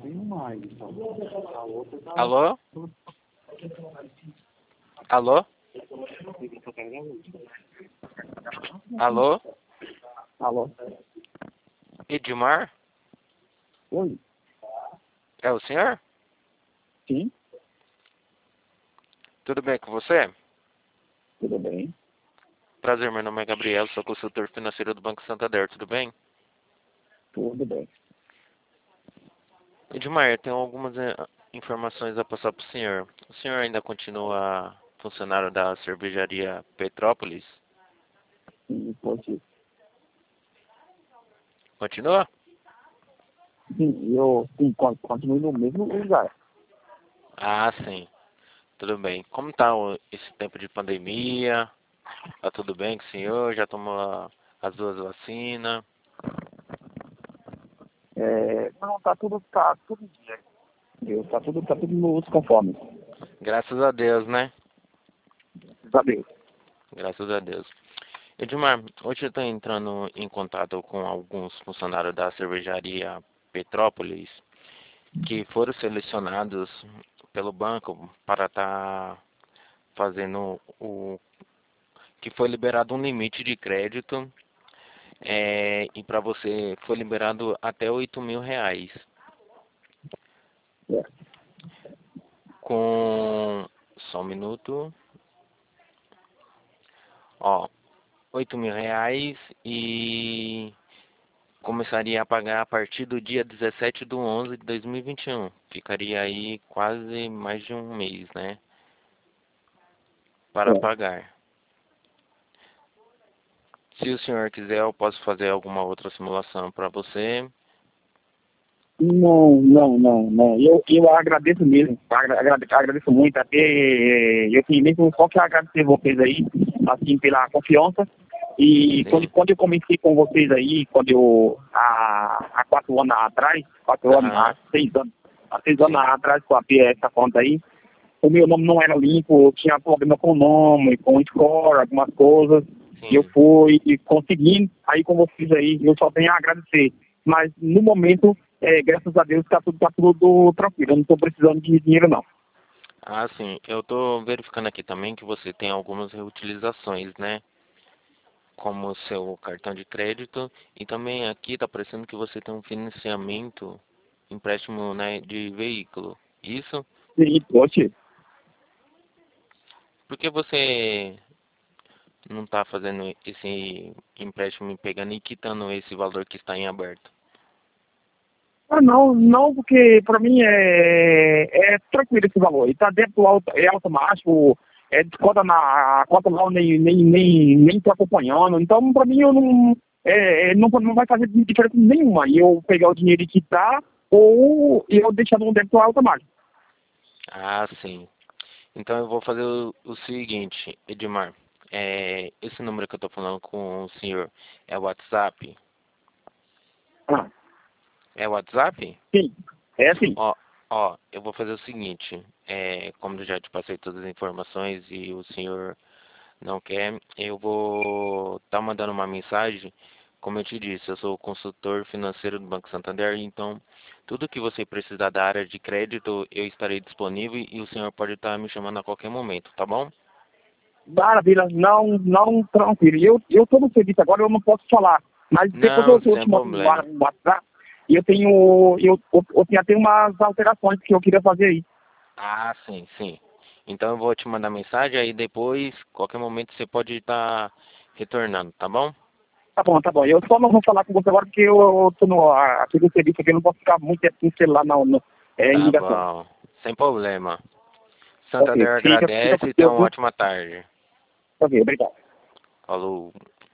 Alô? Alô? Alô? Alô? Edmar? Oi? É o senhor? Sim? Tudo bem com você? Tudo bem? Prazer, meu nome é Gabriel, sou consultor financeiro do Banco Santander, tudo bem? Tudo bem. Edmar, eu tenho algumas informações a passar para o senhor. O senhor ainda continua funcionário da cervejaria Petrópolis? Sim, pode. Continua? Sim, continuo no mesmo lugar. Ah, sim. Tudo bem. Como está esse tempo de pandemia? Tá tudo bem com o senhor? Já tomou as duas vacinas? Não, tá tudo dia. Tá tudo nos conformes. Graças a Deus, né? Sabe? Graças a Deus. Edmar, hoje eu estou entrando em contato com alguns funcionários da cervejaria Petrópolis que foram selecionados pelo banco para estar fazendo que foi liberado um limite de crédito e para você foi liberado até R$ 8.000 É. com só um minuto, ó, R$ 8.000 e começaria a pagar a partir do dia 17/11/2021. Ficaria aí quase mais de um mês, né? Para É. pagar. Se o senhor quiser, eu posso fazer alguma outra simulação para você. Não. Eu agradeço mesmo. Agradeço muito. Até eu tenho mesmo só que agradecer vocês aí, assim, pela confiança. E Sim. quando eu comecei com vocês aí, há 4 anos atrás, 4 anos, Aham. há 6 anos Sim. atrás, que eu abri essa conta aí, o meu nome não era limpo, eu tinha problema com o nome, com o score, algumas coisas. E eu Sim. fui e consegui, aí com vocês aí, eu só tenho a agradecer. Mas no momento, graças a Deus, tá tudo tranquilo, eu não estou precisando de dinheiro não. Ah, sim. Eu tô verificando aqui também que você tem algumas reutilizações, né? Como o seu cartão de crédito. E também aqui tá parecendo que você tem um financiamento, empréstimo, né, de veículo. Isso? E, poxa, Por que você não está fazendo esse empréstimo e pegando e quitando esse valor que está em aberto? não, porque para mim é tranquilo esse valor. E tá dentro do é automático, desconta a conta lá, eu nem tô acompanhando. Então, para mim, eu não vai fazer diferença nenhuma. E eu pegar o dinheiro e quitar, ou eu deixar no débito automático. Ah, sim. Então eu vou fazer o seguinte, Edmar. Esse número que eu estou falando com o senhor é o WhatsApp? Ah, É o WhatsApp? sim, é assim. Ó, eu vou fazer o seguinte. Como eu já te passei todas as informações e o senhor não quer, eu vou estar mandando uma mensagem. Como eu te disse, eu sou o consultor financeiro do Banco Santander, então tudo que você precisar da área de crédito, eu estarei disponível e o senhor pode estar me chamando a qualquer momento, tá bom? Maravilha, não, tranquilo. Eu tô no serviço agora, eu não posso falar. Mas depois Não, eu sem te mando um problema. WhatsApp. E eu tenho até umas alterações que eu queria fazer aí. Ah, sim, sim. Então eu vou te mandar mensagem, aí depois, qualquer momento você pode estar retornando, tá bom? Tá bom. Eu só não vou falar com você agora porque eu tô aqui no serviço aqui, eu não posso ficar muito tempo no celular em Tá ligação. bom, sem problema. Ok, Santander fica com agradece e tenha Deus, uma viu? ótima tarde. Ok, obrigado. Falou.